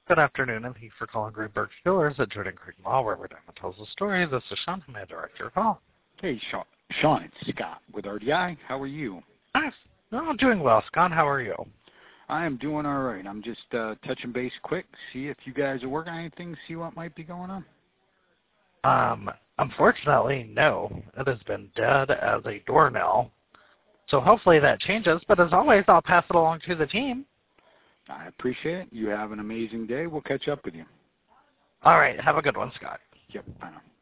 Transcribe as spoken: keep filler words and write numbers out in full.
Good afternoon, and thank you for calling Greenberg Steelers at Jordan Creek Mall, where every diamond tells a story. This is Sean. May I direct your call? Hey, Sean. Sean, it's Scott with R D I. How are you? Nice. No, I'm doing well, Scott. How are you? I am doing all right. I'm just uh, touching base quick, see if you guys are working on anything, see what might be going on. Um, unfortunately, no. It has been dead as a doornail. So hopefully that changes, but as always, I'll pass it along to the team. I appreciate it. You have an amazing day. We'll catch up with you. All right. Have a good one, Scott. Yep. Bye now.